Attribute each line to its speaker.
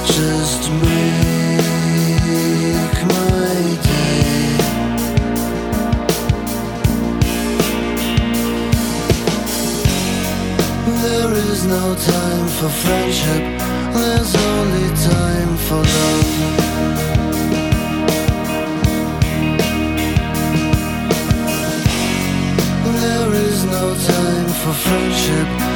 Speaker 1: just make my day. There is no time for friendship, there's only time for love. There is no time for friendship,